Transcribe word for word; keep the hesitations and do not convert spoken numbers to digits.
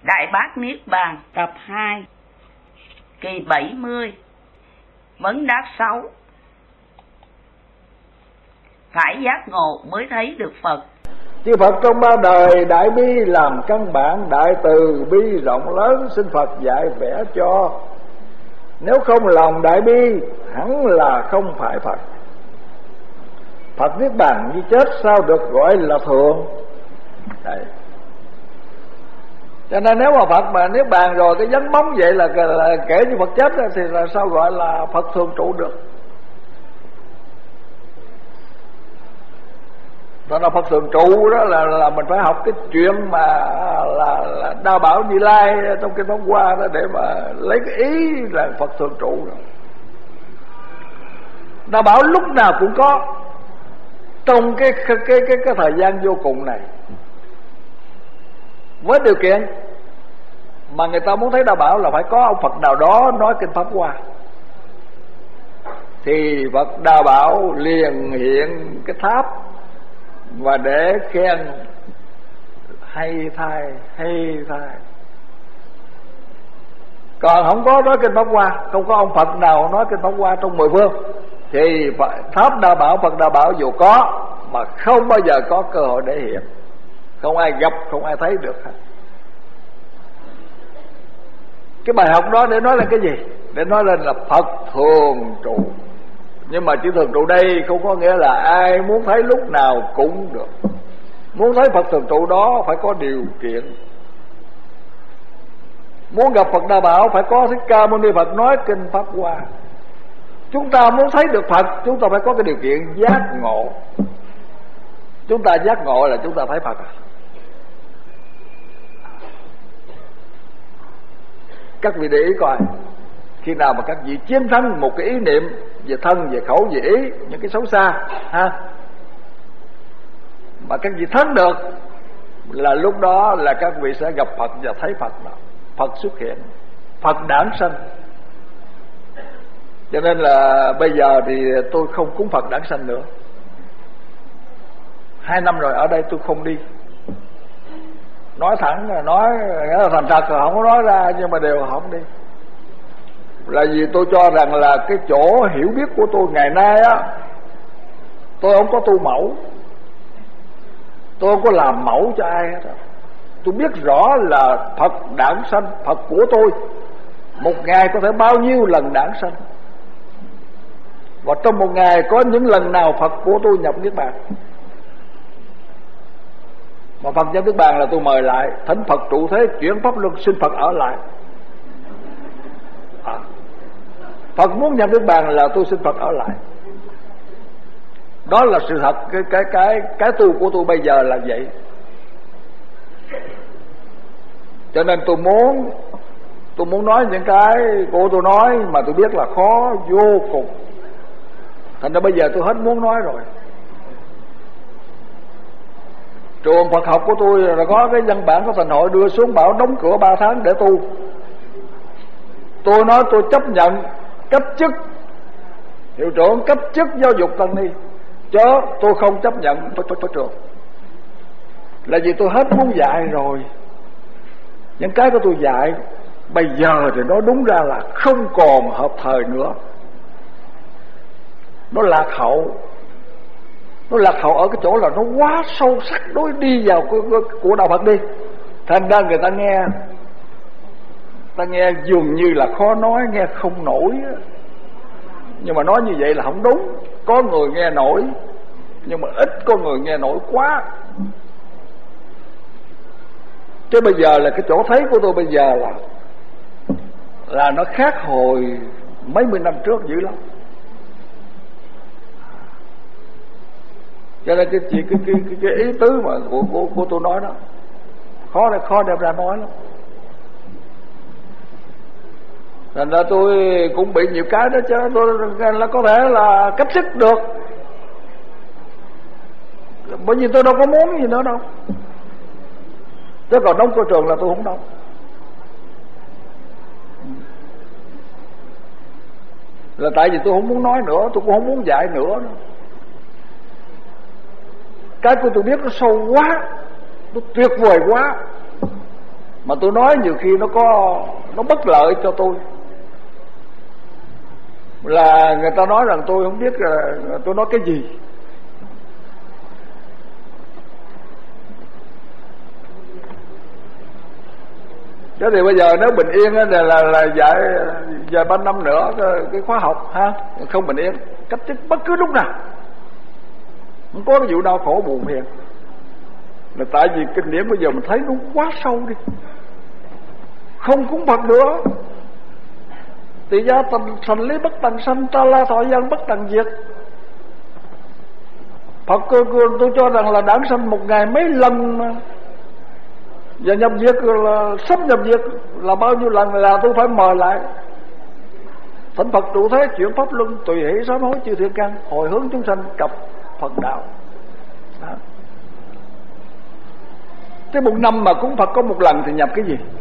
Đại Bát Niết Bàn tập hai, kỳ bảy mươi. Vấn đáp sáu. Phải giác ngộ mới thấy được Phật. Chư Phật trong ba đời đại bi làm căn bản, đại từ bi rộng lớn xin Phật dạy vẽ cho. Nếu không lòng đại bi hẳn là không phải Phật. Phật Niết Bàn như chết sao được gọi là thượng. Đấy. Cho nên nếu mà Phật mà Niết Bàn rồi cái dấn móng vậy là, là kể như Phật chết thì là sao gọi là Phật thường trụ được. Đó là Phật thường trụ đó là, là mình phải học cái chuyện mà là, là Đa Bảo Như Lai trong cái Pháp Hoa đó để mà lấy cái ý là Phật thường trụ đó. Đa Bảo lúc nào cũng có trong cái cái cái cái, cái thời gian vô cùng này, với điều kiện mà người ta muốn thấy Đa Bảo là phải có ông Phật nào đó nói kinh Pháp Hoa, thì Phật Đa Bảo liền hiện cái tháp và để khen hay thay hay thay. Còn không có nói kinh Pháp Hoa, không có ông Phật nào nói kinh Pháp Hoa trong mười phương, thì tháp Đa Bảo, Phật Đa Bảo dù có mà không bao giờ có cơ hội để hiện, không ai gặp, không ai thấy được hết. Cái bài học đó để nói là cái gì? Để nói lên là Phật thường trụ. Nhưng mà chữ thường trụ đây không có nghĩa là ai muốn thấy lúc nào cũng được. Muốn thấy Phật thường trụ đó phải có điều kiện. Muốn gặp Phật Đa Bảo phải có Thích Ca Mâu Ni Phật nói kinh Pháp Hoa. Chúng ta muốn thấy được Phật, chúng ta phải có cái điều kiện giác ngộ. Chúng ta giác ngộ là chúng ta thấy Phật à. Các vị để ý coi, khi nào mà các vị chiến thắng một cái ý niệm về thân, về khẩu, về ý, những cái xấu xa ha, mà các vị thắng được, là lúc đó là các vị sẽ gặp Phật và thấy Phật đó. Phật xuất hiện, Phật đản sanh. Cho nên là bây giờ thì tôi không cúng Phật đản sanh nữa. Hai năm rồi ở đây tôi không đi. Nói thẳng là nói là thành thật rồi, không có nói ra, nhưng mà đều không đi. Là vì tôi cho rằng là cái chỗ hiểu biết của tôi ngày nay á, tôi không có tu mẫu, tôi không có làm mẫu cho ai hết. Tôi biết rõ là Phật đản sanh, Phật của tôi một ngày có thể bao nhiêu lần đản sanh, và trong một ngày có những lần nào Phật của tôi nhập Niết Bàn. Mà Phật nhập Niết Bàn là tôi mời lại, thỉnh Phật trụ thế, chuyển pháp luân, xin Phật ở lại. à. Phật muốn nhập Niết Bàn là tôi xin Phật ở lại. Đó là sự thật. Cái cái cái cái tu của tôi bây giờ là vậy. Cho nên tôi muốn tôi muốn nói những cái của tôi nói mà tôi biết là khó vô cùng. Thành ra bây giờ tôi hết muốn nói rồi. Trường Phật học của tôi là có cái văn bản của thành hội đưa xuống bảo đóng cửa ba tháng để tu. Tôi nói tôi chấp nhận cấp chức hiệu trưởng, cấp chức giáo dục Tân Ni, chứ tôi không chấp nhận tôi, tôi, tôi trường. Là vì tôi hết muốn dạy rồi. Những cái của tôi dạy bây giờ thì nó đúng ra là không còn hợp thời nữa. Nó lạc hậu. Nó lạc hậu ở cái chỗ là nó quá sâu sắc đối đi vào của, của, của đạo Phật đi. Thành ra người ta nghe ta nghe dường như là khó nói, nghe không nổi. Nhưng mà nói như vậy là không đúng. Có người nghe nổi, nhưng mà ít có người nghe nổi quá. Chứ bây giờ là cái chỗ thấy của tôi bây giờ là Là nó khác hồi mấy mươi năm trước dữ lắm. Cho nên cái, cái, cái, cái, cái ý tứ mà của, của, của tôi nói đó Khó khó đem ra nói lắm. Thành ra tôi cũng bị nhiều cái đó chứ. Tôi là có thể là cấp sức được, bởi vì tôi đâu có muốn gì nữa đâu. Chứ còn đóng cửa trường là tôi không đóng. Là tại vì tôi không muốn nói nữa, tôi cũng không muốn dạy nữa. Cái của tôi biết nó sâu quá, nó tuyệt vời quá. Mà tôi nói nhiều khi nó có nó bất lợi cho tôi, là người ta nói rằng tôi không biết là tôi nói cái gì. Thế thì bây giờ nếu bình yên là là, là dạy vài ba năm nữa cái khóa học ha, không bình yên cách chức bất cứ lúc nào, không có cái vụ đau khổ buồn phiền, là tại vì kinh điển bây giờ mình thấy nó quá sâu đi. Không cúng Phật nữa, tỳ gia thành, thành lý bất tần sanh, ta la thọ dân bất tần diệt. Phật tôi, tôi cho rằng là đản sanh một ngày mấy lần mà, và nhập diệt là sắp nhập diệt là bao nhiêu lần là tôi phải mời lại. Thỉnh Phật trụ thế chuyển pháp luân, tùy hỷ sám hối chư thiện căn, hồi hướng chúng sanh cập Phật đạo. Đó. Thế một năm mà cúng Phật có một lần thì nhập cái gì?